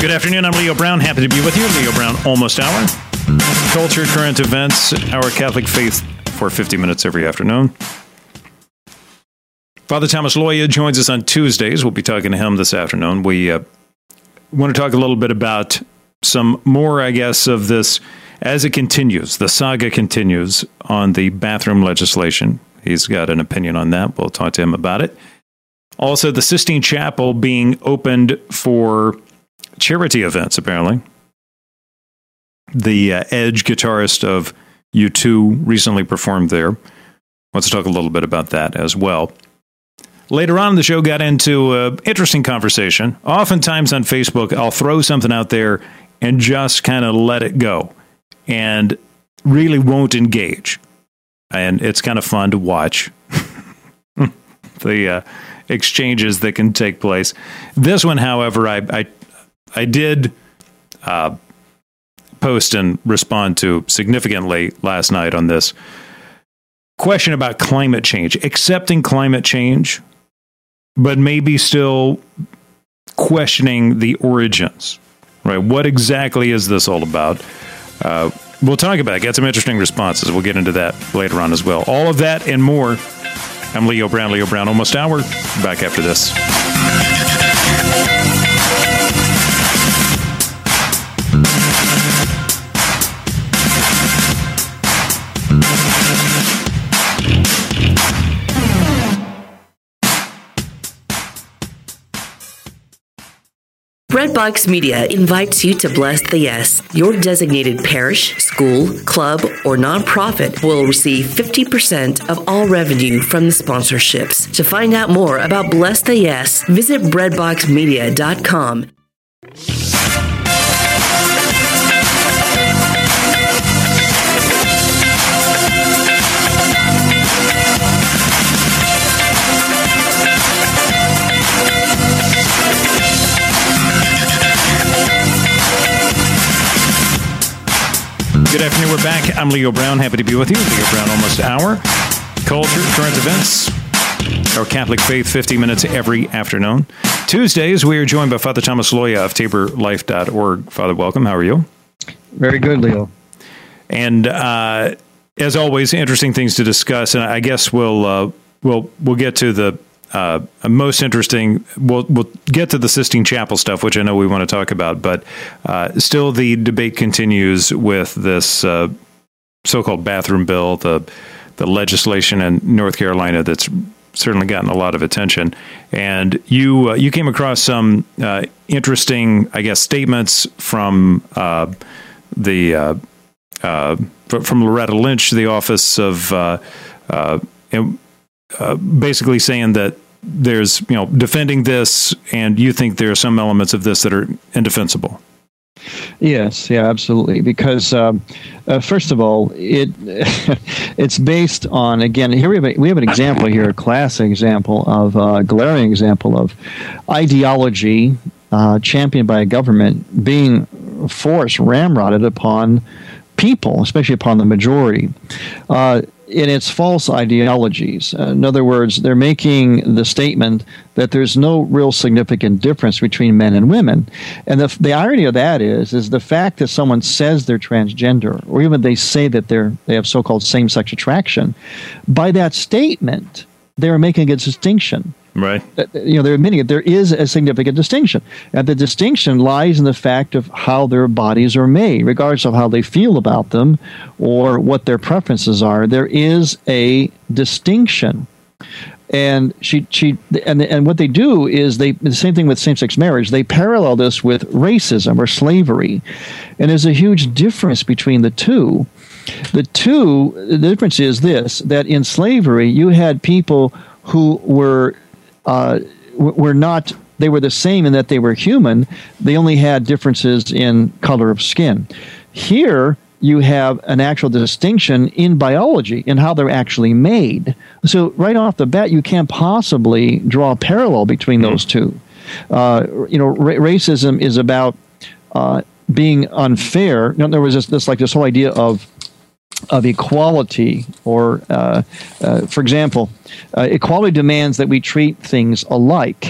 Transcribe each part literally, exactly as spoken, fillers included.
Good afternoon. I'm Leo Brown. Happy to be with you. Leo Brown, almost hour. Culture, current events, our Catholic faith for fifty minutes every afternoon. Father Thomas Loya joins us on Tuesdays. We'll be talking to him this afternoon. We uh, want to talk a little bit about some more, I guess, of this as it continues. The saga continues on the bathroom legislation. He's got an opinion on that. We'll talk to him about it. Also, the Sistine Chapel being opened for charity events, apparently. The uh, Edge guitarist of U two recently performed there. Let's talk a little bit about that as well. Later on in the show, got into an interesting conversation. Oftentimes on Facebook, I'll throw something out there and just kind of let it go and really won't engage. And it's kind of fun to watch the uh, exchanges that can take place. This one, however, I I, I did uh, post and respond to significantly last night on this question about climate change, accepting climate change, but maybe still questioning the origins, right? What exactly is this all about? Uh, we'll talk about it. Get some interesting responses. We'll get into that later on as well. All of that and more. I'm Leo Brown, Leo Brown, almost hour. Back after this. Breadbox Media invites you to Bless the Yes. Your designated parish, school, club, or nonprofit will receive fifty percent of all revenue from the sponsorships. To find out more about Bless the Yes, visit breadbox media dot com. Good afternoon. We're back. I'm Leo Brown. Happy to be with you. Leo Brown, almost an hour. Culture, current events, our Catholic faith, fifty minutes every afternoon. Tuesdays, we are joined by Father Thomas Loya of tabor life dot org. Father, welcome. How are you? Very good, Leo. And uh, as always, interesting things to discuss. And I guess we'll uh, we'll we'll get to the uh, most interesting. We'll we'll get to the Sistine Chapel stuff, which I know we want to talk about. But uh, still, the debate continues with this uh, so-called bathroom bill, the the legislation in North Carolina that's certainly gotten a lot of attention. And you uh, you came across some uh, interesting, I guess, statements from uh, the uh, uh, from Loretta Lynch, the office of uh, uh, uh, basically saying that there's, you know, defending this, and you think there are some elements of this that are indefensible. Yes, yeah, absolutely. Because um, uh, first of all, it it's based on, again, here we have a, we have an example here, a classic example of a uh, glaring example of ideology uh, championed by a government being forced, ramrodded upon people, especially upon the majority. Uh, in its false ideologies. Uh, in other words, they're making the statement that there's no real significant difference between men and women. And the, the irony of that is, is the fact that someone says they're transgender, or even they say that they're they have so-called same-sex attraction, by that statement, they're making a distinction. Right. You know, they're admitting it. There is a significant distinction. And the distinction lies in the fact of how their bodies are made, regardless of how they feel about them or what their preferences are. There is a distinction. And she, she, and and what they do is they the same thing with same-sex marriage. They parallel this with racism or slavery, and there's a huge difference between the two. The two, the difference is this: that in slavery, you had people who were uh, were not. They were the same in that they were human. They only had differences in color of skin. Here, you have an actual distinction in biology, in how they're actually made. So right off the bat, you can't possibly draw a parallel between those two. Uh, you know, ra- racism is about uh, being unfair. You know, there was this, this like this whole idea of of equality, or uh, uh, for example, uh, equality demands that we treat things alike.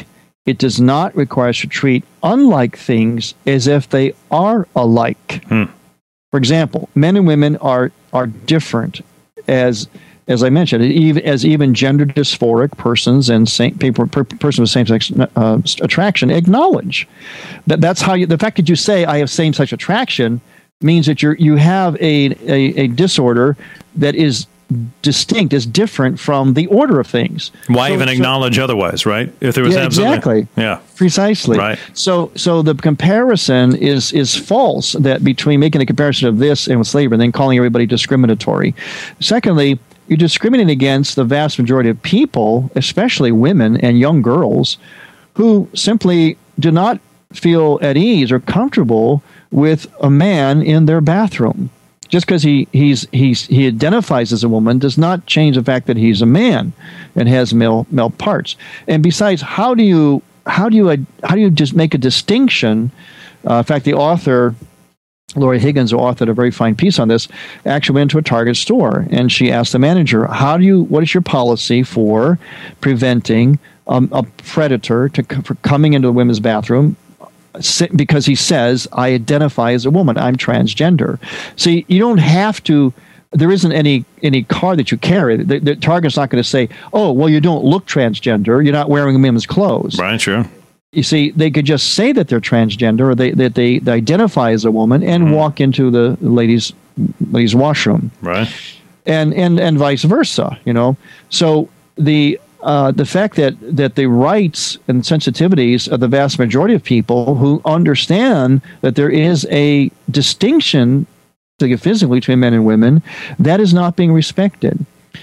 it does not require us to treat unlike things as if they are alike. Hmm. For example, men and women are are different, as as I mentioned, even as even gender dysphoric persons and same, people, per, persons with same-sex uh, attraction acknowledge that. That's how you. The fact that you say I have same-sex attraction means that you you have a, a a disorder that is distinct, is different from the order of things. Why so, even so, acknowledge otherwise, right? If there was yeah, absolutely, exactly, yeah, precisely, right. So, so the comparison is is false. That between making a comparison of this and with slavery, and then calling everybody discriminatory. Secondly, you're discriminating against the vast majority of people, especially women and young girls, who simply do not feel at ease or comfortable with a man in their bathroom. Just because he he's he's he identifies as a woman does not change the fact that he's a man and has male male parts. And besides, how do you how do you how do you just make a distinction? Uh, in fact, the author, Lori Higgins, who authored a very fine piece on this, actually went to a Target store and she asked the manager, "How do you? What is your policy for preventing um, a predator to for coming into a women's bathroom?" Because he says, I identify as a woman, I'm transgender. See, you don't have to, there isn't any any card that you carry. The, the Target's not going to say, oh, well, you don't look transgender, you're not wearing women's clothes. Right, sure. You see, they could just say that they're transgender or they, that they, they identify as a woman and mm. walk into the ladies' ladies' washroom. Right. And, and, and vice versa, you know. So the... Uh, the fact that, that the rights and sensitivities of the vast majority of people who understand that there is a distinction physically between men and women, that is not being respected.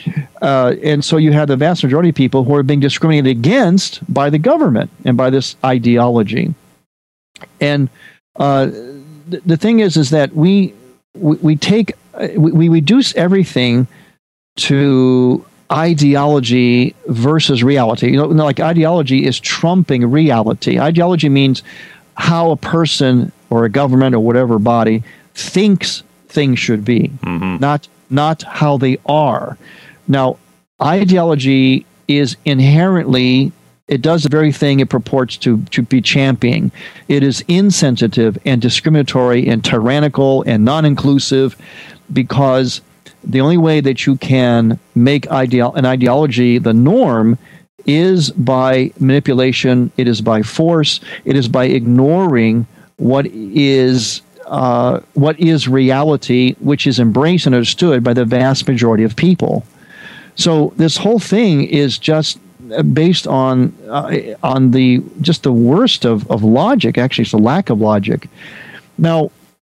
Uh, and so you have the vast majority of people who are being discriminated against by the government and by this ideology. And uh, the, the thing is, is that we, we, we take, we, we reduce everything to ideology versus reality. You know, like ideology is trumping reality. Ideology means how a person or a government or whatever body thinks things should be, mm-hmm. not not how they are. Now, ideology is inherently, it does the very thing it purports to, to be championing. It is insensitive and discriminatory and tyrannical and non-inclusive because the only way that you can make ideal an ideology the norm is by manipulation. It is by force. It is by ignoring what is uh, what is reality, which is embraced and understood by the vast majority of people. So this whole thing is just based on uh, on the just the worst of, of logic. Actually, it's a lack of logic. Now.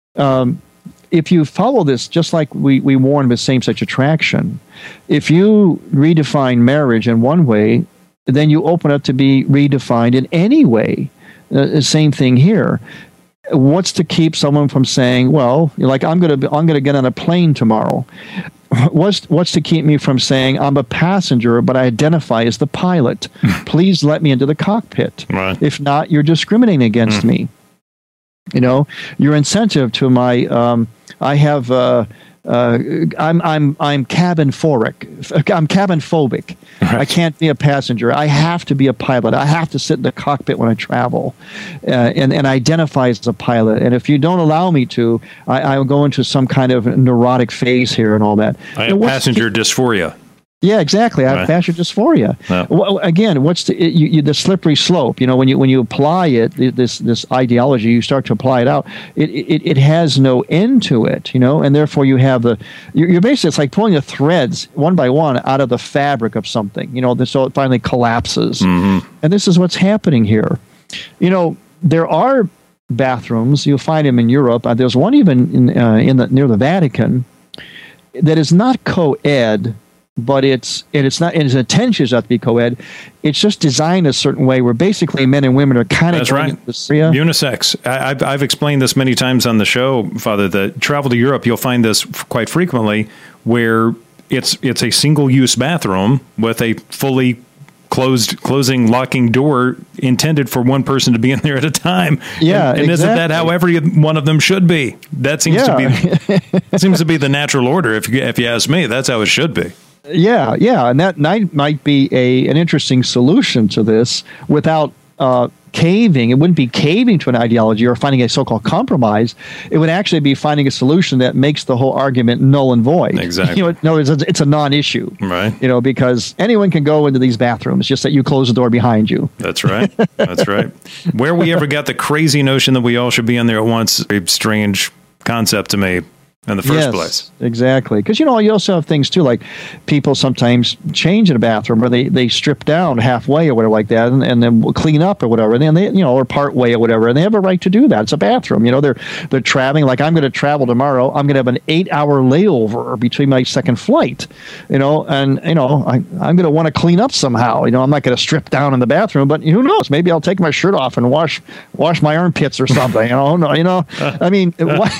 Um, If you follow this, just like we, we warned with same-sex attraction, if you redefine marriage in one way, then you open up to be redefined in any way. Uh, same thing here. What's to keep someone from saying, well, like I'm going to I'm going to get on a plane tomorrow? What's what's to keep me from saying I'm a passenger, but I identify as the pilot? Please let me into the cockpit. Right. If not, you're discriminating against mm. me. You know, your incentive to my, um, I have, uh, uh, I'm, I'm, I'm cabin phobic. I'm cabin phobic. Right. I can't be a passenger. I have to be a pilot. I have to sit in the cockpit when I travel, uh, and and identify as a pilot. And if you don't allow me to, I, I will go into some kind of neurotic phase here and all that. I have passenger dysphoria. Yeah, exactly. I have right. passenger dysphoria. No. Well, again, what's the you, you, the slippery slope? You know, when you when you apply it, this this ideology, you start to apply it out. It it, it has no end to it. You know, and therefore you have the you're, you're basically it's like pulling the threads one by one out of the fabric of something. You know, so it finally collapses. Mm-hmm. And this is what's happening here. You know, there are bathrooms. You'll find them in Europe. Uh, there's one even in uh, in the near the Vatican that is not co-ed. But it's and it's not and its intention is not to be co-ed. It's just designed a certain way where basically men and women are kind of that's right. This area. Unisex. I, I've I've explained this many times on the show, Father. That travel to Europe, you'll find this quite frequently, where it's it's a single-use bathroom with a fully closed, closing, locking door intended for one person to be in there at a time. Yeah, and, and exactly. Isn't that how every one of them should be? That seems yeah. to be seems to be the natural order. If you, if you ask me, that's how it should be. Yeah, yeah, and that might might be a an interesting solution to this without uh, caving. It wouldn't be caving to an ideology or finding a so-called compromise. It would actually be finding a solution that makes the whole argument null and void. Exactly. You know, no, it's a, it's a non-issue. Right. You know, because anyone can go into these bathrooms, just that you close the door behind you. That's right. That's right. Where we ever got the crazy notion that we all should be in there at once, a strange concept to me in the first yes, place. Exactly. Because, you know, you also have things, too, like people sometimes change in a bathroom or they, they strip down halfway or whatever like that and, and then clean up or whatever. And then they, you know, or part way or whatever. And they have a right to do that. It's a bathroom. You know, they're they're traveling. Like, I'm going to travel tomorrow. I'm going to have an eight-hour layover between my second flight, you know, and, you know, I, I'm going to want to clean up somehow. You know, I'm not going to strip down in the bathroom, but who knows? Maybe I'll take my shirt off and wash wash my armpits or something. You know, no, you know, I mean,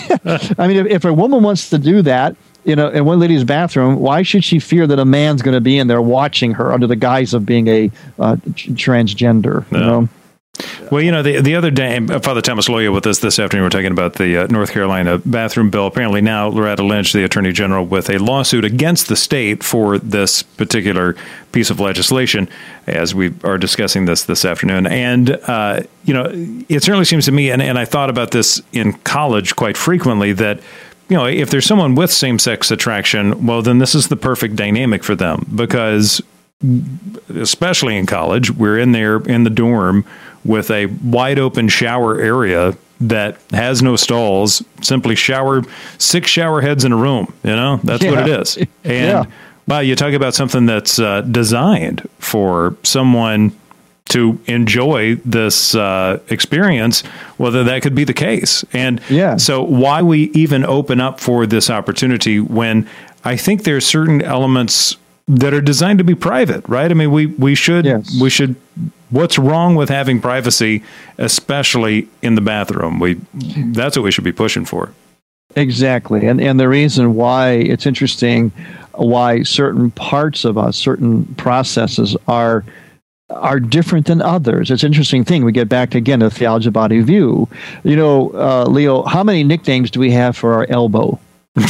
I mean, if, if a woman wants to do that, you know, in one lady's bathroom, why should she fear that a man's going to be in there watching her under the guise of being a uh, transgender? You yeah. know? Well, you know, the the other day, Father Thomas Loya with us this afternoon, we're talking about the uh, North Carolina bathroom bill. Apparently now Loretta Lynch, the Attorney General, with a lawsuit against the state for this particular piece of legislation, as we are discussing this this afternoon. And, uh, you know, it certainly seems to me, and, and I thought about this in college quite frequently, that you know, if there's someone with same-sex attraction, well, then this is the perfect dynamic for them because, especially in college, we're in there in the dorm with a wide-open shower area that has no stalls, simply shower, six shower heads in a room, you know? That's yeah. what it is. And, yeah. wow, you talk about something that's uh, designed for someone to enjoy this uh, experience, whether that could be the case. And yeah. so why we even open up for this opportunity when I think there's certain elements that are designed to be private, right? I mean, we, we should, yes. we should, what's wrong with having privacy, especially in the bathroom? We, that's what we should be pushing for. Exactly. And, and the reason why it's interesting, why certain parts of us, certain processes are are different than others. It's an interesting thing. We get back to, again, the theology of body view. You know, uh, Leo, how many nicknames do we have for our elbow?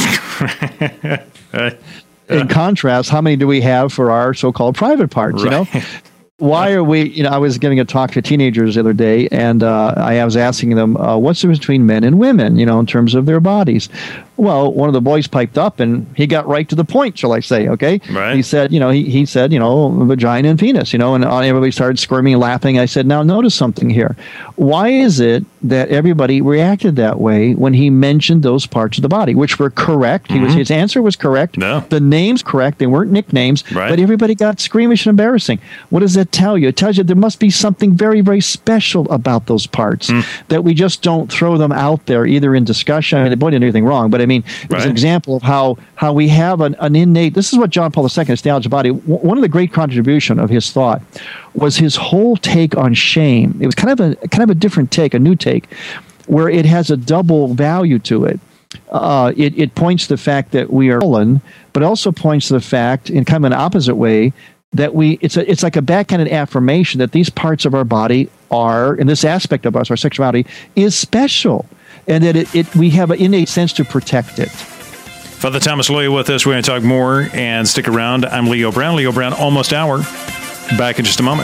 In contrast, how many do we have for our so-called private parts, right. you know? Why are we, you know, I was giving a talk to teenagers the other day, and uh, I was asking them, uh, what's the difference between men and women, you know, in terms of their bodies? Well, one of the boys piped up, and he got right to the point, shall I say, okay? Right. He said, you know, he, he said, you know, vagina and penis, you know, and everybody started squirming and laughing. I said, now notice something here. Why is it that everybody reacted that way when he mentioned those parts of the body, which were correct? Mm-hmm. He was, his answer was correct. No. The names correct. They weren't nicknames, right. but everybody got squeamish and embarrassing. What does that tell you? It tells you there must be something very, very special about those parts mm. that we just don't throw them out there either in discussion. I mean, the boy didn't do anything wrong, but I mean, it was right. an example of how, how we have an, an innate, this is what John Paul the Second, his theology of body, w- one of the great contribution of his thought was his whole take on shame. It was kind of a kind of a different take, a new take, where it has a double value to it. Uh, it, it points to the fact that we are fallen, but also points to the fact, in kind of an opposite way, that we it's a it's like a backhanded affirmation that these parts of our body are, and this aspect of us, our sexuality, is special, and that it, it we have an innate sense to protect it. Father Thomas Loya with us. We're going to talk more, and stick around. I'm Leo Brown. Leo Brown, Almost Hour. Back in just a moment.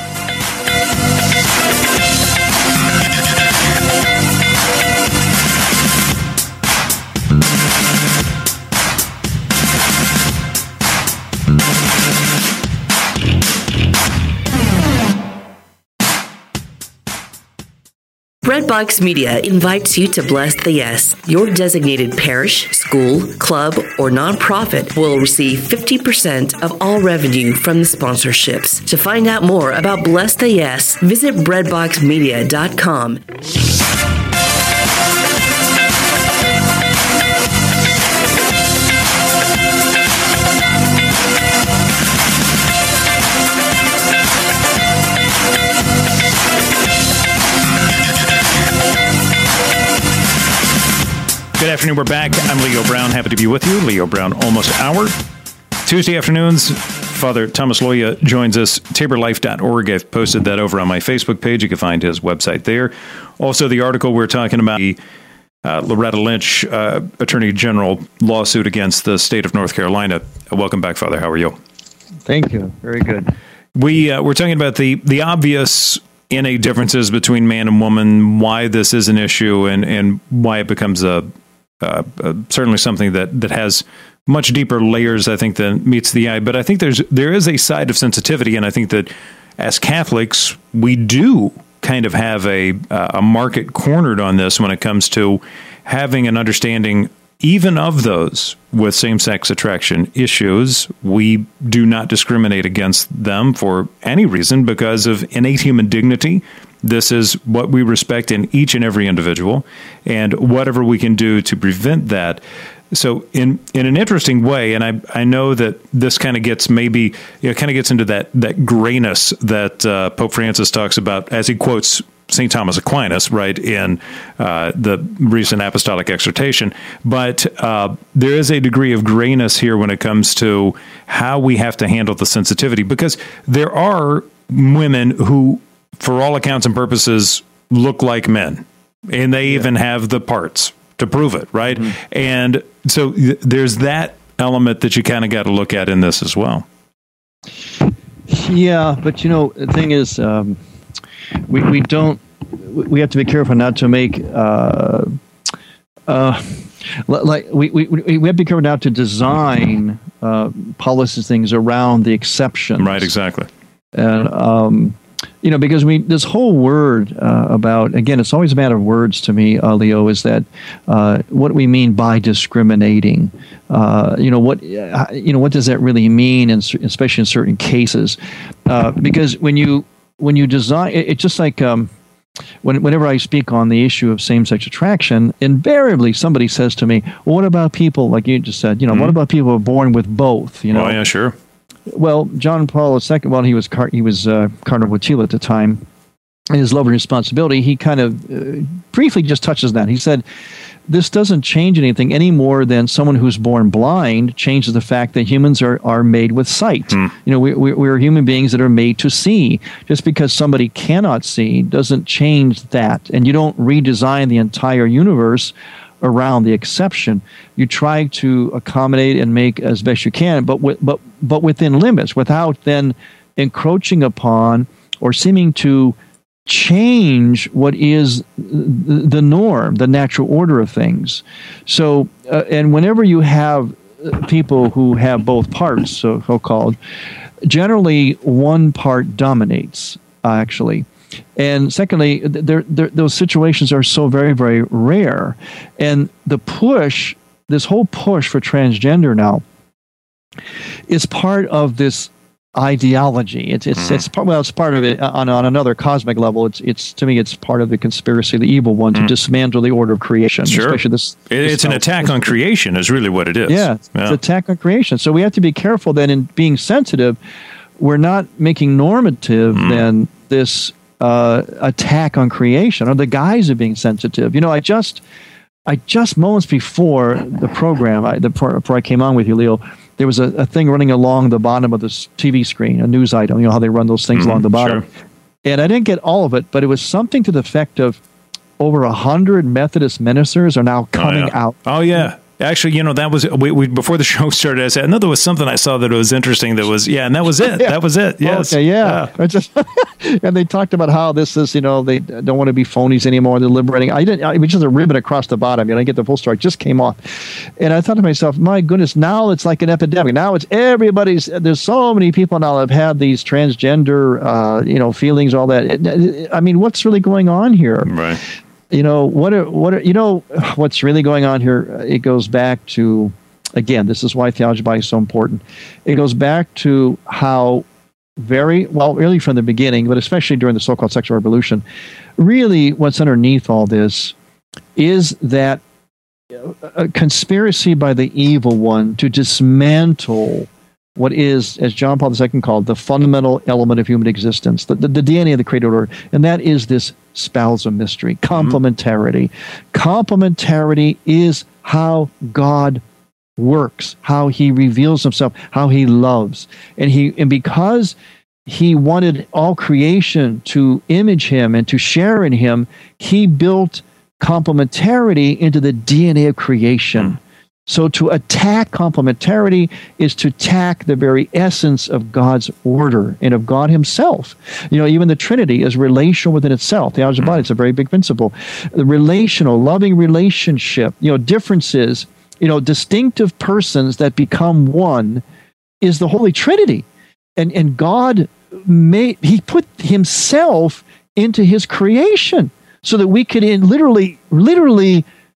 Redbox Media invites you to Bless the Yes. Your designated parish, school, club, or nonprofit will receive fifty percent of all revenue from the sponsorships. To find out more about Bless the Yes, visit breadbox media dot com. Good afternoon. We're back. I'm Leo Brown. Happy to be with you. Leo Brown, Almost Hour. Tuesday afternoons, Father Thomas Loya joins us. tabor life dot org. I've posted that over on my Facebook page. You can find his website there. Also, the article we're talking about, the uh, Loretta Lynch uh, Attorney General lawsuit against the state of North Carolina. Uh, welcome back, Father. How are you? Thank you. Very good. We, uh, we're talking about the, the obvious innate differences between man and woman, why this is an issue, and, and why it becomes a, uh, uh, certainly something that, that has much deeper layers, I think, than meets the eye. But I think there's there is a side of sensitivity, and I think that as Catholics, we do kind of have a a market cornered on this when it comes to having an understanding even of those with same-sex attraction issues. We do not discriminate against them for any reason because of innate human dignity. This is what we respect in each and every individual, and whatever we can do to prevent that. So in, in an interesting way, and I I know that this kind of gets maybe, you know, kind of gets into that, that grayness that uh, Pope Francis talks about as he quotes Saint Thomas Aquinas, right, in uh, the recent apostolic exhortation. But uh, there is a degree of grayness here when it comes to how we have to handle the sensitivity, because there are women who, for all accounts and purposes, look like men, and they yeah. even have the parts to prove it, right? Mm-hmm. And so th- there's that element that you kind of got to look at in this as well. Yeah, but you know, the thing is, um, we we don't we have to be careful not to make uh, uh, like we, we we have to be careful not to design uh, policies things around the exceptions. Right, exactly. And um, you know, because we this whole word uh, about, again, it's always a matter of words to me, uh, Leo, is that uh, what we mean by discriminating. Uh, you know what uh, you know what does that really mean, and especially in certain cases, uh, because when you when you design, it, it's just like um, when, whenever I speak on the issue of same-sex attraction, invariably somebody says to me, well, what about people, like you just said, you know, mm-hmm. what about people who are born with both? You know, oh yeah, sure. Well, John Paul the Second, well, he was car- he was uh, Cardinal Wojtyla at the time, in his Love and Responsibility, he kind of uh, briefly just touches that. He said, this doesn't change anything any more than someone who's born blind changes the fact that humans are, are made with sight. Mm. You know, we, we, we're human beings that are made to see. Just because somebody cannot see doesn't change that. And you don't redesign the entire universe around the exception. You try to accommodate and make as best you can, but with, but but within limits, without then encroaching upon or seeming to change what is the norm, the natural order of things. So, uh, and whenever you have people who have both parts, so called, generally one part dominates, uh, actually. And secondly, they're, they're, those situations are so very, very rare. And the push, this whole push for transgender now, is part of this ideology. It's it's it's part, well, it's part of it on on another cosmic level. It's it's to me, it's part of the conspiracy of the evil one to mm. dismantle the order of creation. Sure, especially this. this it's an attack on creation, is really what it is. Yeah, yeah, it's an attack on creation. So we have to be careful that in being sensitive, we're not making normative mm. then this uh, attack on creation or the guise of being sensitive. You know, I just I just moments before the program, I, the, before, before I came on with you, Leo, there was a, a thing running along the bottom of this T V screen, a news item. You know how they run those things mm-hmm, along the bottom. Sure. And I didn't get all of it, but it was something to the effect of over a hundred Methodist ministers are now coming oh, yeah. out. Oh, yeah. Actually, you know, that was, we, we before the show started, I said, I know there was something I saw that was interesting that was, yeah, and that was it. yeah. That was it. Yes. Okay, yeah. yeah. Just, and they talked about how this is, you know, they don't want to be phonies anymore. They're liberating. I didn't, it was just a ribbon across the bottom. You know, I get the full story. It just came off. And I thought to myself, my goodness, now it's like an epidemic. Now it's everybody's, there's so many people now that have had these transgender, uh, you know, feelings, all that. I mean, what's really going on here? Right. You know, what are, what are, you know, what's really going on here, it goes back to, again, this is why Theology Body is so important. It goes back to how very, well, really from the beginning, but especially during the so-called sexual revolution, really what's underneath all this is that a conspiracy by the evil one to dismantle what is, as John Paul the Second called, the fundamental element of human existence, the, the, the D N A of the created order, and that is this spousal mystery, complementarity. Mm-hmm. Complementarity is how God works, how he reveals himself, how he loves. And he and because he wanted all creation to image him and to share in him, he built complementarity into the D N A of creation. Mm. So to attack complementarity is to attack the very essence of God's order and of God himself. You know, even the Trinity is relational within itself. The Theology of the Body, it's a very big principle. The relational, loving relationship, you know, differences, you know, distinctive persons that become one is the Holy Trinity. And and God made, he put himself into his creation so that we could in literally, literally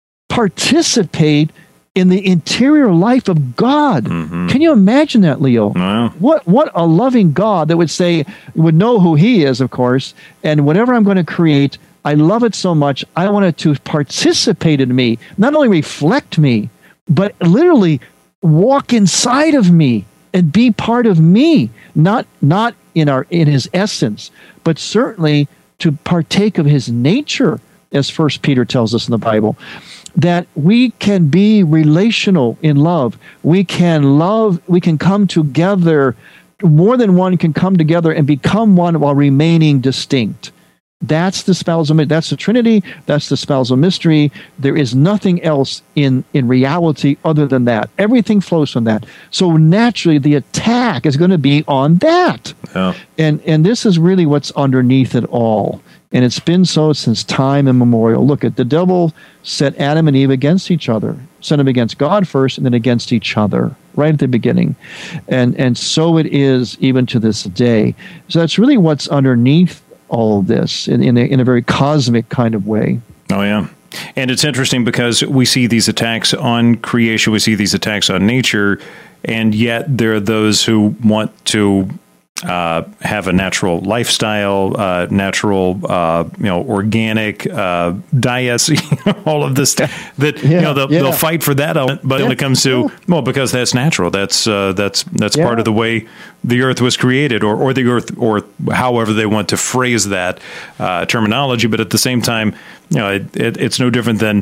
participate in the interior life of God. Mm-hmm. Can you imagine that, Leo? Wow. What what a loving God that would say, would know who he is, of course, and whatever I'm going to create, I love it so much, I want it to participate in me, not only reflect me, but literally walk inside of me and be part of me, not not in our in his essence, but certainly to partake of his nature, as First Peter tells us in the Bible. That we can be relational in love. We can love, we can come together, more than one can come together and become one while remaining distinct. That's the spousal, that's the Trinity, that's the spousal mystery. There is nothing else in, in reality other than that. Everything flows from that. So naturally, the attack is going to be on that. Yeah. And, and this is really what's underneath it all. And it's been so since time immemorial. Look at the devil set Adam and Eve against each other, set them against God first and then against each other right at the beginning. And and so it is even to this day. So that's really what's underneath all of this in, in, a, in a very cosmic kind of way. Oh, yeah. And it's interesting because we see these attacks on creation, we see these attacks on nature, and yet there are those who want to Uh, have a natural lifestyle, uh, natural, uh, you know, organic uh, diets, all of this stuff that yeah, you know they'll, yeah. they'll fight for that element. But yeah. when it comes to well, because that's natural, that's uh, that's that's yeah. part of the way the earth was created, or or the earth, or however they want to phrase that uh, terminology. But at the same time, you know, it, it, it's no different than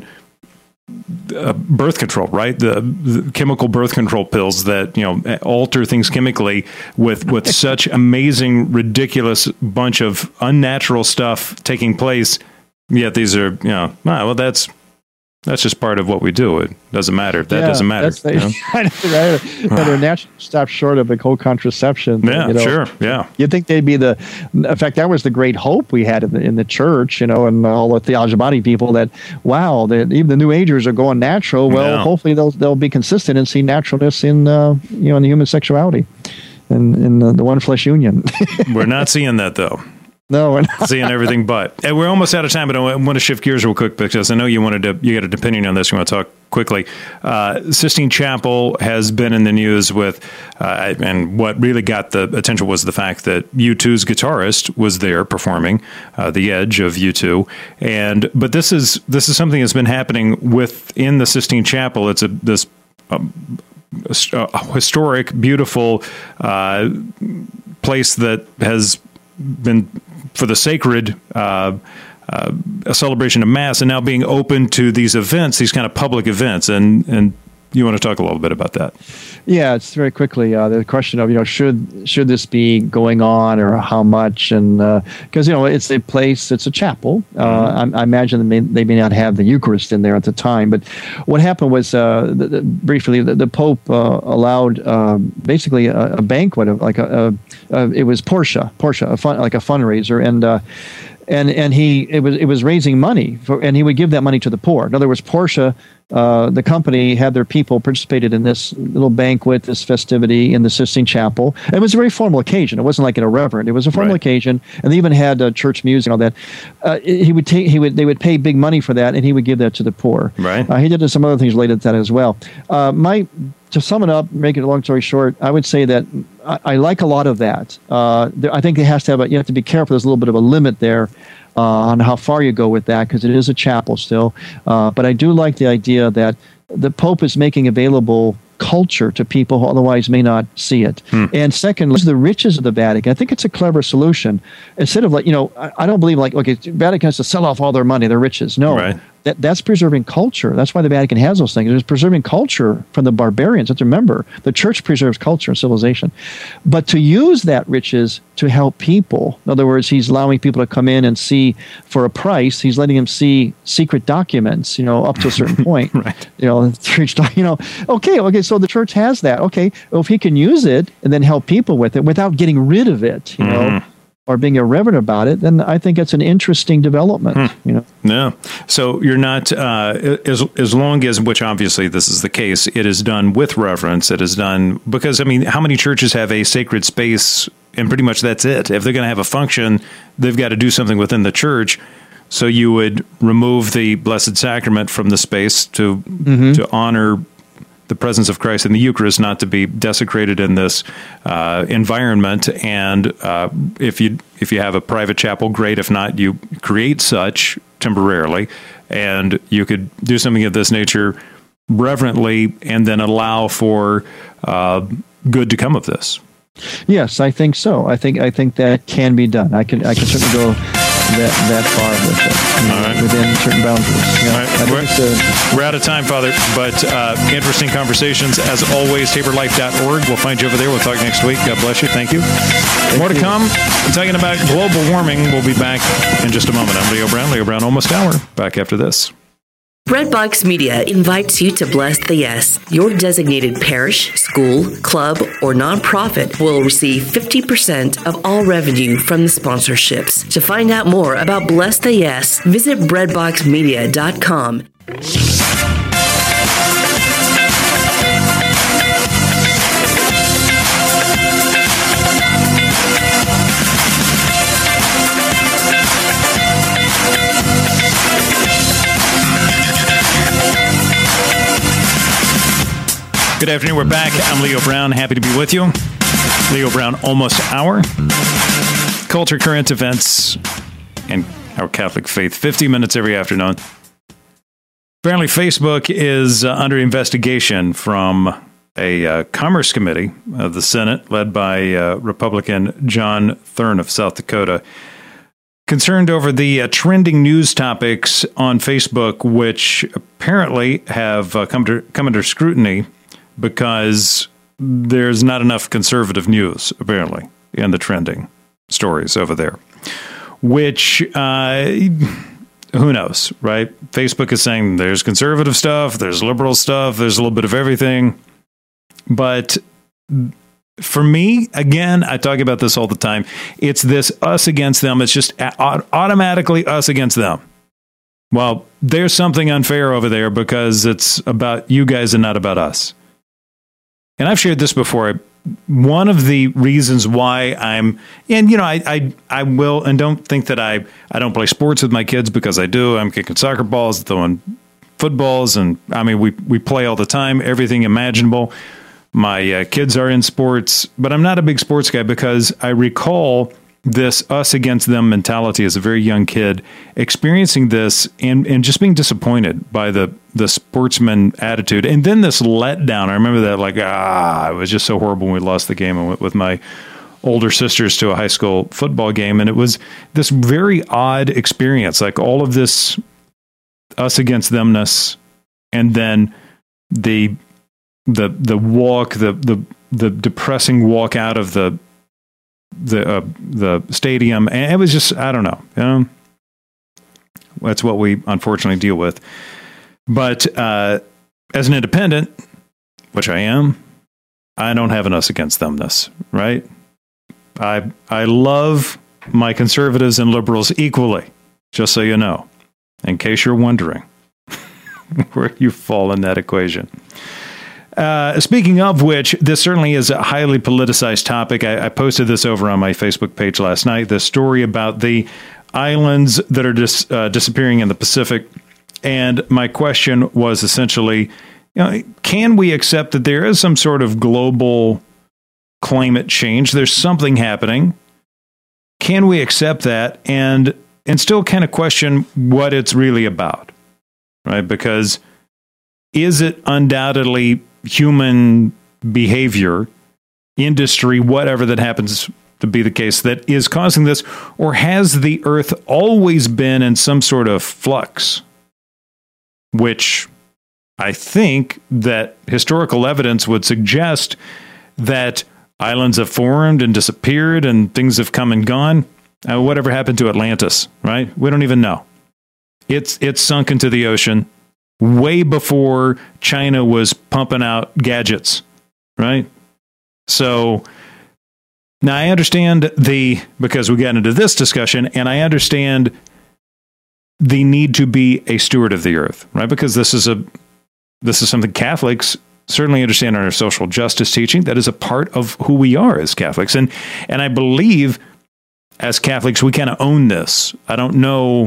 Uh, birth control, right? The, the chemical birth control pills that, you know, alter things chemically with, with such amazing, ridiculous bunch of unnatural stuff taking place. Yet these are, you know, ah, well, that's, that's just part of what we do. It doesn't matter. That yeah, doesn't matter. That's, you know? right. They're natural stuff short of a co-contraception. Yeah, you know? Sure. Yeah. You'd think they'd be the, in fact, that was the great hope we had in the, in the church, you know, and all the Theology of the Body people that, wow, that even the New Agers are going natural. Well, yeah. hopefully they'll, they'll be consistent and see naturalness in, uh, you know, in the human sexuality and in the, the one flesh union. We're not seeing that though. No, we're not. Seeing everything but. And we're almost out of time, but I want to shift gears real quick because I know you wanted to, you got an opinion on this. You want to talk quickly. Uh, Sistine Chapel has been in the news with, uh, and what really got the attention was the fact that U two's guitarist was there performing uh, The Edge of U two. And, but this is, this is something that's been happening within the Sistine Chapel. It's a, this, um, a historic, beautiful uh, place that has been for the sacred uh, uh, a celebration of Mass, and now being open to these events, these kind of public events, and and you want to talk a little bit about that? Yeah, it's very quickly uh, the question of you know should should this be going on or how much, and because uh, you know it's a place, it's a chapel. Uh, mm-hmm. I, I imagine they may, they may not have the Eucharist in there at the time, but what happened was uh, the, the, briefly the, the Pope uh, allowed uh, basically a, a banquet of like a, a, a it was Porsche Porsche a fun, like a fundraiser, and. Uh, And and he it was it was raising money for, and he would give that money to the poor. In other words, Porsche, uh, the company, had their people participated in this little banquet, this festivity in the Sistine Chapel. And it was a very formal occasion. It wasn't like an irreverent. It was a formal right. occasion, and they even had uh, church music and all that. Uh, he would take he would they would pay big money for that, and he would give that to the poor. Right. Uh, he did some other things related to that as well. Uh, my To sum it up, make it a long story short, I would say that I, I like a lot of that. Uh, there, I think it has to have a, you have to be careful. There's a little bit of a limit there uh, on how far you go with that because it is a chapel still. Uh, but I do like the idea that the Pope is making available culture to people who otherwise may not see it. Hmm. And secondly, the riches of the Vatican. I think it's a clever solution. Instead of like, you know, I, I don't believe like, okay, Vatican has to sell off all their money, their riches. No. Right. That, that's preserving culture. That's why the Vatican has those things. It's preserving culture from the barbarians. Let's remember, the church preserves culture and civilization. But to use that riches to help people, in other words, he's allowing people to come in and see for a price. He's letting them see secret documents, you know, up to a certain point. Right. You know, church, you know, okay, okay, so the church has that. Okay, well, if he can use it and then help people with it without getting rid of it, you know, mm. or being irreverent about it, then I think it's an interesting development. Hmm. You know, yeah. So you're not uh, as as long as, which obviously this is the case, it is done with reverence. It is done because, I mean, how many churches have a sacred space, and pretty much that's it. If they're going to have a function, they've got to do something within the church. So you would remove the Blessed Sacrament from the space to mm-hmm. to honor the presence of Christ in the Eucharist, not to be desecrated in this uh, environment. And uh, if you if you have a private chapel, great. If not, you create such temporarily, and you could do something of this nature reverently, and then allow for uh, good to come of this. Yes, I think so. I think I think that can be done. I can I can certainly go that that far with it, you know, right. within certain boundaries. Yeah, All right. We're, a, we're out of time, Father, but uh, interesting conversations. As always, tabor life dot org. We'll find you over there. We'll talk next week. God bless you. Thank you. Thank More to you. come. I'm talking about global warming. We'll be back in just a moment. I'm Leo Brown. Leo Brown, Almost Hour. Back after this. Breadbox Media invites you to bless the yes. Your designated parish, school, club, or nonprofit will receive fifty percent of all revenue from the sponsorships. To find out more about Bless the Yes, visit breadbox media dot com. Good afternoon. We're back. I'm Leo Brown. Happy to be with you. Leo Brown, Almost Hour. Culture, current events, and our Catholic faith. fifty minutes every afternoon. Apparently, Facebook is uh, under investigation from a uh, Commerce Committee of the Senate, led by uh, Republican John Thurn of South Dakota, concerned over the uh, trending news topics on Facebook, which apparently have uh, come to come under scrutiny because there's not enough conservative news, apparently, in the trending stories over there. Which, uh, who knows, right? Facebook is saying there's conservative stuff, there's liberal stuff, there's a little bit of everything. But for me, again, I talk about this all the time, it's this us against them. It's just automatically us against them. Well, there's something unfair over there because it's about you guys and not about us. And I've shared this before. One of the reasons why I'm, and you know, I, I, I will, and don't think that I, I don't play sports with my kids, because I do. I'm kicking soccer balls, throwing footballs, and I mean, we, we play all the time, everything imaginable. My uh, kids are in sports, but I'm not a big sports guy because I recall this us against them mentality as a very young kid, experiencing this and, and just being disappointed by the, the sportsman attitude. And then this letdown. I remember that, like, ah, it was just so horrible when we lost the game. I went with my older sisters to a high school football game, and it was this very odd experience, like all of this us against themness, and then the the the walk, the the the depressing walk out of the the uh, the stadium, and it was just, I don't know, you know, that's what we unfortunately deal with. But uh, as an independent, which I am, I don't have an us against themness, right? I I love my conservatives and liberals equally, just so you know, in case you're wondering where you fall in that equation. Uh, speaking of which, this certainly is a highly politicized topic. I, I posted this over on my Facebook page last night, the story about the islands that are dis, uh, disappearing in the Pacific. And my question was essentially, you know, can we accept that there is some sort of global climate change? There's something happening. Can we accept that and and still kind of question what it's really about, right? Because is it undoubtedly human behavior, industry, whatever that happens to be the case, that is causing this? Or has the Earth always been in some sort of flux? which I think that historical evidence would suggest that islands have formed and disappeared and things have come and gone. Uh, whatever happened to Atlantis, right? We don't even know. It's it's sunk into the ocean way before China was pumping out gadgets, right? So now I understand the, because we got into this discussion, and I understand the need to be a steward of the earth, right? Because this is a this is something Catholics certainly understand in our social justice teaching. That is a part of who we are as Catholics. And and I believe as Catholics, we kind of own this. I don't know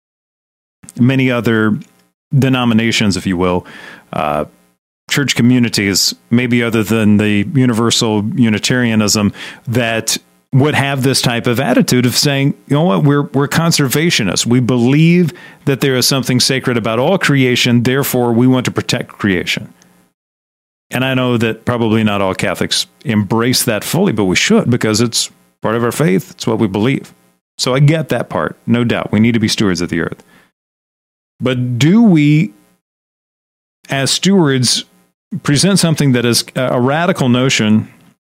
many other denominations, if you will, uh, church communities, maybe other than the universal Unitarianism, that would have this type of attitude of saying, you know what, we're we're conservationists. We believe that there is something sacred about all creation, therefore we want to protect creation. And I know that probably not all Catholics embrace that fully, but we should, because it's part of our faith. It's what we believe. So I get that part, no doubt. We need to be stewards of the earth. But do we, as stewards, present something that is a radical notion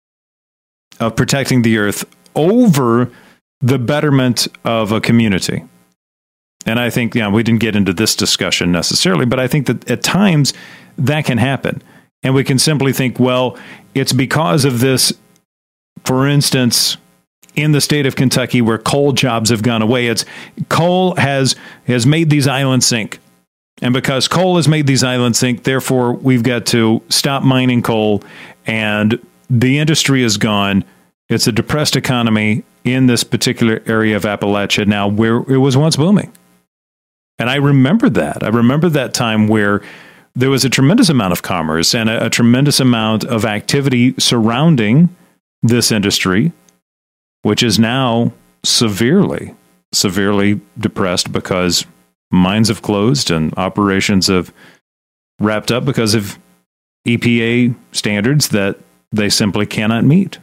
of protecting the earth over the betterment of a community? And I think, yeah, we didn't get into this discussion necessarily, but I think that at times that can happen. And we can simply think, well, it's because of this, for instance, in the state of Kentucky where coal jobs have gone away. It's coal has has made these islands sink. And because coal has made these islands sink, therefore we've got to stop mining coal, and the industry is gone. It's a depressed economy in this particular area of Appalachia now where it was once booming. And I remember that. I remember that time where there was a tremendous amount of commerce and a, a tremendous amount of activity surrounding this industry, which is now severely, severely depressed because mines have closed and operations have wrapped up because of E P A standards that they simply cannot meet.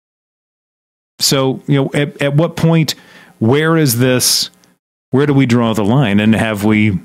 So, you know, at, at what point, where is this, where do we draw the line? And have we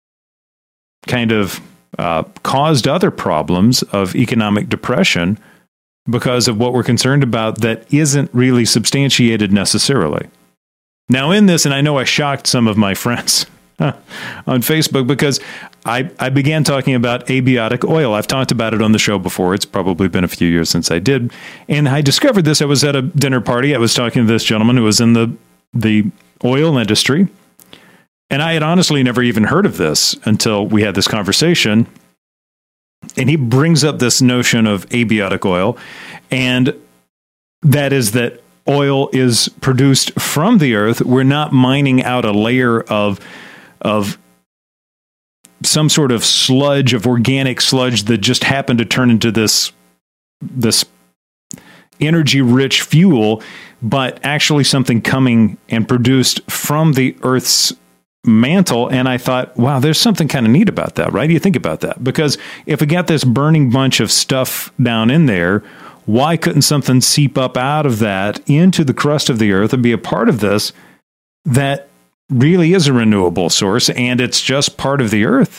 kind of uh, caused other problems of economic depression because of what we're concerned about that isn't really substantiated necessarily? Now in this, and I know I shocked some of my friends on Facebook because I, I began talking about abiotic oil. I've talked about it on the show before. It's probably been a few years since I did. And I discovered this. I was at a dinner party. I was talking to this gentleman who was in the, the oil industry. And I had honestly never even heard of this until we had this conversation. And he brings up this notion of abiotic oil, and that is that oil is produced from the earth. We're not mining out a layer of, of some sort of sludge, of organic sludge that just happened to turn into this, this energy-rich fuel, but actually something coming and produced from the earth's mantle. And I thought, wow, there's something kind of neat about that, right? You think about that, because if we got this burning bunch of stuff down in there, why couldn't something seep up out of that into the crust of the earth and be a part of this that really is a renewable source, and it's just part of the earth,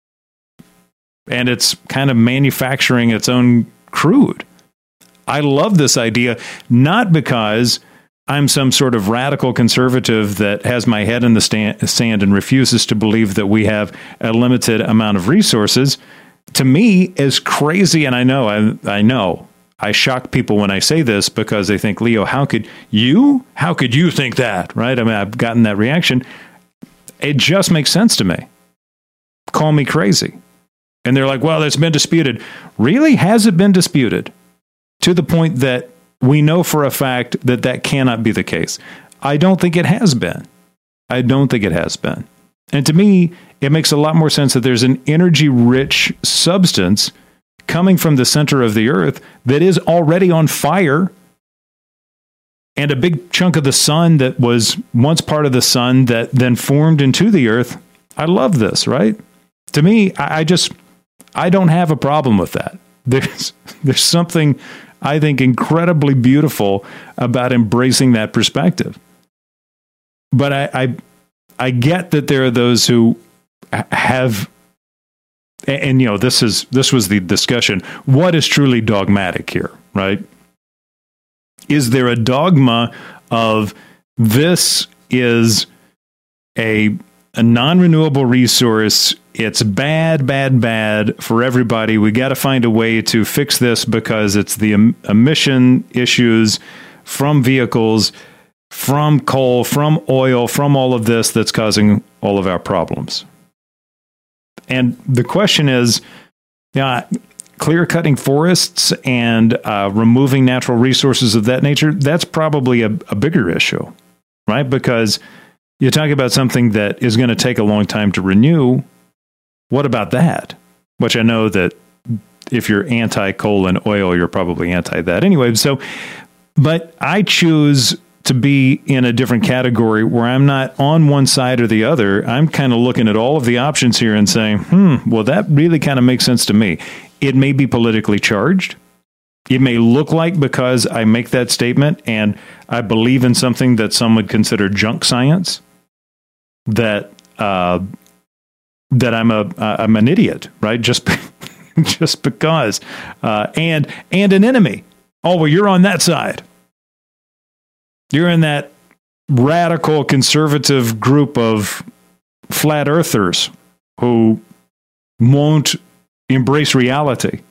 and it's kind of manufacturing its own crude? I love this idea, not because I'm some sort of radical conservative that has my head in the stand, sand and refuses to believe that we have a limited amount of resources. To me, as crazy, and I know, I, I know, I shock people when I say this because they think, Leo, how could you? How could you think that? Right? I mean, I've gotten that reaction. It just makes sense to me. Call me crazy. And they're like, well, it's been disputed. Really? Has it been disputed? To the point that we know for a fact that that cannot be the case. I don't think it has been. I don't think it has been. And to me, it makes a lot more sense that there's an energy-rich substance coming from the center of the earth that is already on fire, and a big chunk of the sun that was once part of the sun that then formed into the earth. I love this, right? To me, I, I just, I don't have a problem with that. There's, there's something, I think, incredibly beautiful about embracing that perspective. But I, I, I get that there are those who have and, and you know, this is this was the discussion. What is truly dogmatic here, right? Is there a dogma of this is a a non-renewable resource? It's bad, bad, bad for everybody. We got to find a way to fix this because it's the em- emission issues from vehicles, from coal, from oil, from all of this that's causing all of our problems. And the question is, yeah, clear-cutting forests and uh, removing natural resources of that nature, that's probably a, a bigger issue, right? Because you talk about something that is going to take a long time to renew. What about that? Which I know that if you're anti-coal and oil, you're probably anti that anyway. So, but I choose to be in a different category where I'm not on one side or the other. I'm kind of looking at all of the options here and saying, hmm, well, that really kind of makes sense to me. It may be politically charged. It may look like, because I make that statement and I believe in something that some would consider junk science, that uh, that I'm a uh, I'm an idiot, right? Just just because, uh, and and an enemy. Oh, well, you're on that side. You're in that radical conservative group of flat earthers who won't embrace reality.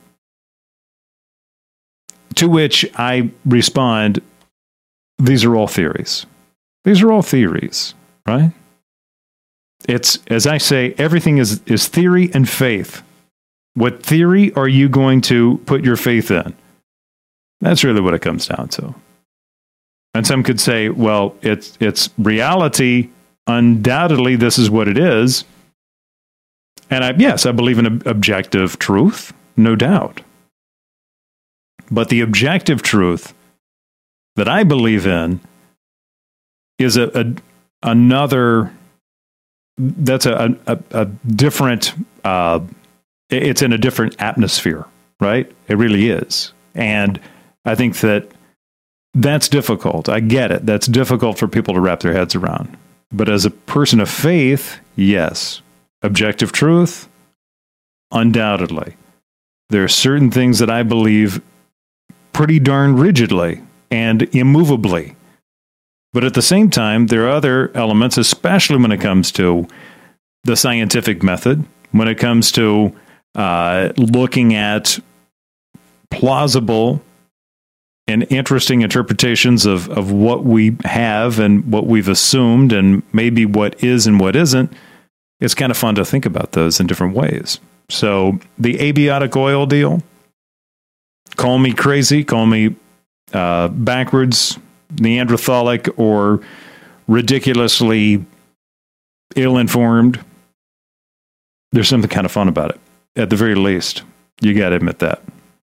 To which I respond, these are all theories. These are all theories, right? It's, as I say, everything is, is theory and faith. What theory are you going to put your faith in? That's really what it comes down to. And some could say, well, it's it's reality. Undoubtedly, this is what it is. And I, yes, I believe in ob- objective truth, no doubt. But the objective truth that I believe in is a, a another. That's a a, a different. Uh, it's in a different atmosphere, right? It really is, and I think that that's difficult. I get it. That's difficult for people to wrap their heads around. But as a person of faith, yes, objective truth, undoubtedly, there are certain things that I believe pretty darn rigidly and immovably. But at the same time, there are other elements, especially when it comes to the scientific method, when it comes to uh, looking at plausible and interesting interpretations of, of what we have and what we've assumed and maybe what is and what isn't. It's kind of fun to think about those in different ways. So the abiotic oil deal, call me crazy, call me uh, backwards, Neanderthalic, or ridiculously ill-informed. There's something kind of fun about it. At the very least, you got to admit that.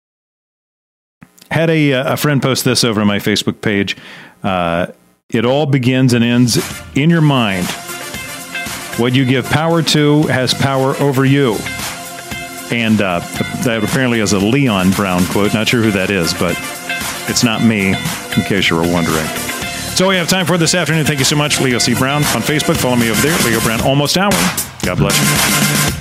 Had a, a friend post this over on my Facebook page. Uh, it all begins and ends in your mind. What you give power to has power over you. And uh, that apparently is a Leon Brown quote. Not sure who that is, but it's not me, in case you were wondering. So we have time for this afternoon. Thank you so much, Leo C. Brown on Facebook. Follow me over there, Leo Brown Almost Hour. God bless you.